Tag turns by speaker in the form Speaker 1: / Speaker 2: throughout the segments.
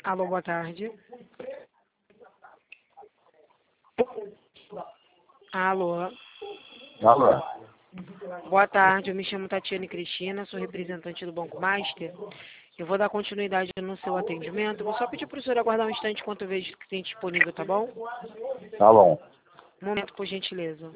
Speaker 1: Alô, boa tarde. Alô,
Speaker 2: Alô?
Speaker 1: boa tarde. Eu me chamo Tatiane Cristina, sou representante do Banco Master. Eu vou dar continuidade no seu atendimento. Vou só pedir para o senhor aguardar um instante enquanto eu vejo o que tem disponível, tá bom?
Speaker 2: Tá bom.
Speaker 1: Um momento, por gentileza.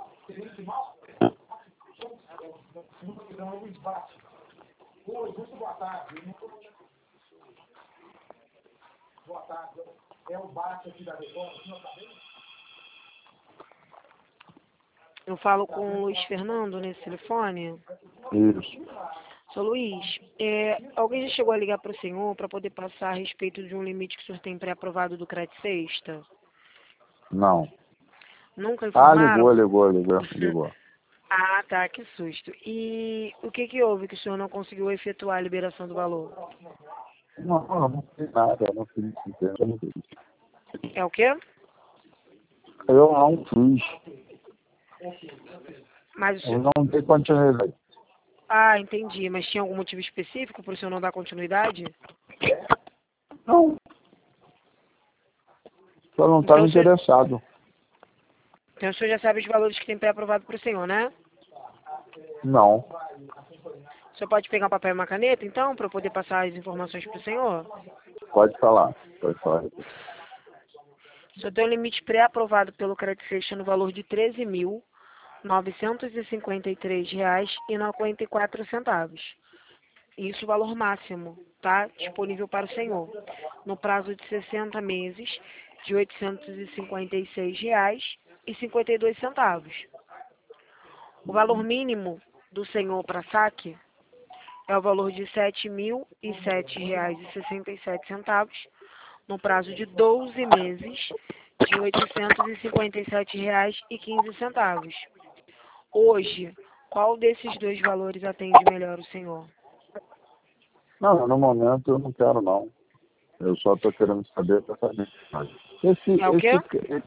Speaker 1: Eu falo com o Luiz Fernando nesse telefone.
Speaker 2: Isso.
Speaker 1: Seu Luiz, alguém já chegou a ligar para o senhor para poder passar a respeito de um limite que o senhor tem pré-aprovado do Crédito Sexta?
Speaker 2: Não.
Speaker 1: Nunca
Speaker 2: Ah,
Speaker 1: informaram?
Speaker 2: ligou.
Speaker 1: Ah, tá, que susto. E o que houve que o senhor não conseguiu efetuar a liberação do valor?
Speaker 2: Não fiz nada, eu não fiz.
Speaker 1: É o quê?
Speaker 2: Eu não fiz.
Speaker 1: Mas o
Speaker 2: Eu
Speaker 1: senhor...
Speaker 2: não dei continuidade.
Speaker 1: Ah, entendi. Mas tinha algum motivo específico para o senhor não dar continuidade?
Speaker 2: Não. Eu não
Speaker 1: Então
Speaker 2: estava
Speaker 1: o senhor,
Speaker 2: interessado.
Speaker 1: então o senhor já sabe os valores que tem pré-aprovado para o senhor, né?
Speaker 2: Não.
Speaker 1: O senhor pode pegar um papel e uma caneta, então, para eu poder passar as informações para o senhor?
Speaker 2: Pode falar. Pode falar.
Speaker 1: O senhor tem um limite pré-aprovado pelo Crédito Sexta no valor de R$ 13.953,94. Isso o valor máximo, tá? Disponível para o senhor. No prazo de 60 meses, de R$ 856,52. O valor mínimo do senhor para saque é o valor de R$ 7.007,67, no prazo de 12 meses, de R$ 857,15. Hoje, qual desses dois valores atende melhor o senhor?
Speaker 2: Não, no momento eu não quero, não. Eu só estou querendo saber para saber.
Speaker 1: É o quê?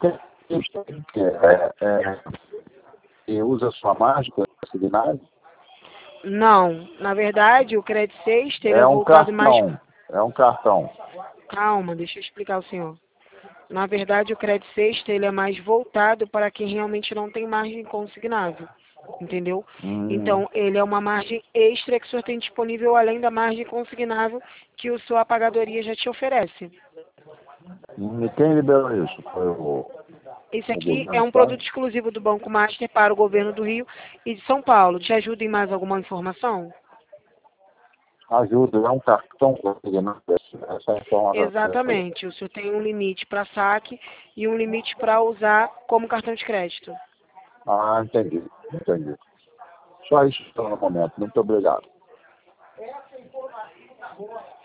Speaker 2: E usa sua mágica signais?
Speaker 1: Não, na verdade, o Crédito Sexta, ele é
Speaker 2: É um
Speaker 1: voltado mais...
Speaker 2: cartão. É um cartão.
Speaker 1: Calma, deixa eu explicar ao senhor. Na verdade, o Crédito Sexta, ele é mais voltado para quem realmente não tem margem consignável, entendeu? Então, ele é uma margem extra que o senhor tem disponível além da margem consignável que a sua pagadoria já te oferece.
Speaker 2: E quem liberou isso? Foi
Speaker 1: Esse
Speaker 2: o
Speaker 1: aqui
Speaker 2: governo
Speaker 1: é
Speaker 2: do
Speaker 1: um
Speaker 2: estado?
Speaker 1: produto exclusivo do Banco Master para o governo do Rio e de São Paulo. Te ajuda em mais alguma informação?
Speaker 2: Ajuda, é um cartão consignado. Essa informação.
Speaker 1: Exatamente. O senhor tem um limite para saque e um limite para usar como cartão de crédito.
Speaker 2: Ah, entendi. Só isso no momento. Muito obrigado.